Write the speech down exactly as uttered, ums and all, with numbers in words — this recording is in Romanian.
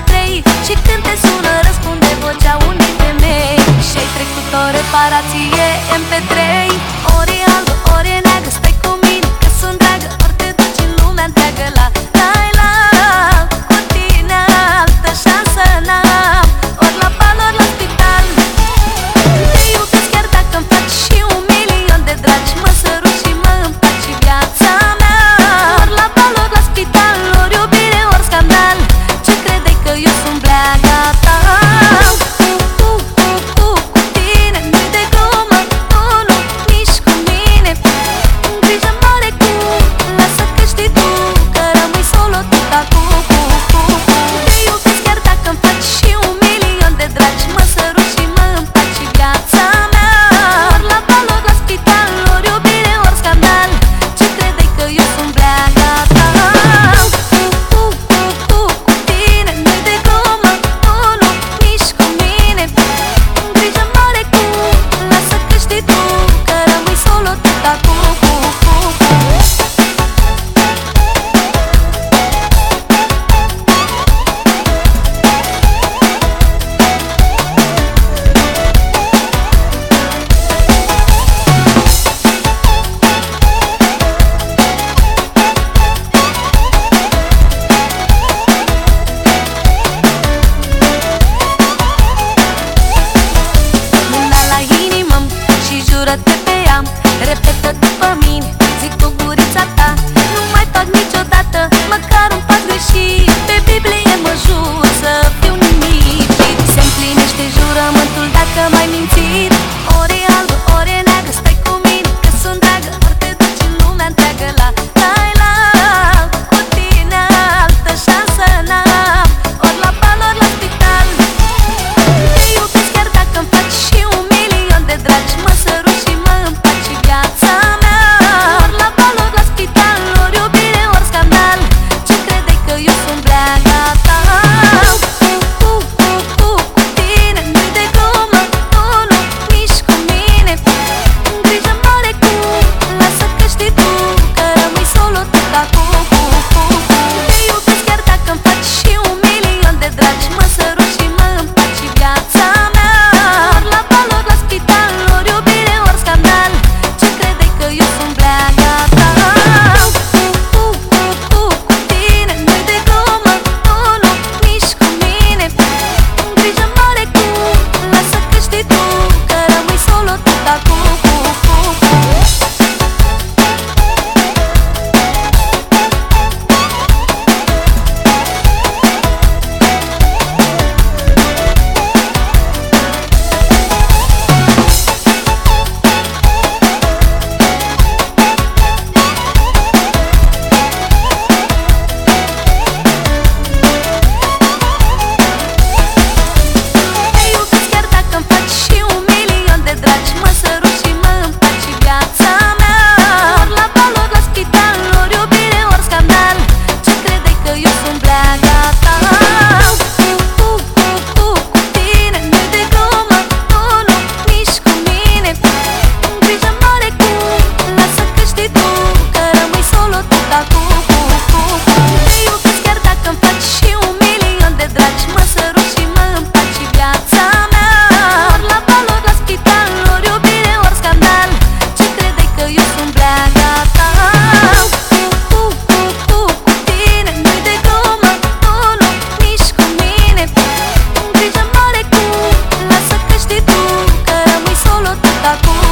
trei. Și când te sună răspunde vocea unei femei. Și-ai trecut o reparație M P trei. Ori e albă, ori e neagră, stai cu mine că sunt dragă. Ori te duci în lumea întreagă la Laila. Cu tine altă șansă n-am. Ori la bal, ori la spital. Te iubesc chiar dacă-mi faci și un milion de dragi. Mă sărut și mă împaci și viața mea. Ori la bal, ori la spital, ori iubire, ori scandal. Ce credeai că eu sunt bleaga ta? Cu tine nu-i de glumă, nu, nu, nici cu mine. Grijă mare cu, lasă că știi tu că rămâi solo tot acum. Te iubesc chiar dacă-mi faci și un milion de dragi. Mă sărut și mă împaci și viața mea. Ori la bal, ori la spital, ori iubire, ori scandal. Ce credeai că eu sunt bleaga ta? Cu tine nu-i de glumă, nu, nu, nici cu mine. Grijă mare cu, lasă că știi tu că rămâi solo tot acum. Mâna la inimă și jură-te pe ea. Repetă după mine, zic cu gurița ta. Nu mai fac niciodată, măcar un pas greșit. Pe Biblie mă jur să fiu nimic. Se împlinește jurământul dacă m-ai mințit. Ori e albă, ori e neagră, stai cu mine că sunt dragă. Ori te duci în lumea întreagă la Laila. Cu tine altă șansă n-am. Ori la bal, ori la spital. Te iubesc chiar dacă-mi faci și un milion de dragi. Mă sărut și mă împaci și viața mea. Ori la bal, ori la spital, ori iubire, ori scandal. Ce credeai că eu sunt bleaga ta? Cu tine nu-i de glumă, nu, nu, nici cu mine. Grijă mare cu, lasă că știi tu că rămâi solo tot acum. Te iubesc chiar dacă-mi faci și un milion de dragi. Mă sărut și mă împaci și viața mea. Ori la bal, ori la spital, ori iubire, ori scandal. Ce credeai că eu sunt bleaga ta? Cu tine nu-i de glumă, nu, nu, nici cu mine. Grijă mare cu, lasă că știi tu că rămâi solo tot acum. Te iubesc chiar dacă-mi faci și un milion de dragi. Mă sărut și mă împaci și viața mea. Ori la bal, ori la spital, ori iubire, ori scandal. Ce credeai că eu sunt bleaga ta? Cu tine nu-i de glumă, nu, nu, nici cu mine. Grijă mare cu, lasă că știi tu că rămâi solo tot acum. Te iubesc chiar dacă-mi faci și un milion de dragi. Mă sărut și mă împaci și viața mea. Ori la bal, ori la spital, ori iubire, ori scandal. Ce credeai că eu sunt bleaga ta? Cu tine nu-i de glumă, nu, nu, nici cu mine. Grijă mare cu, lasă că știi tu că rămâi solo tot acum.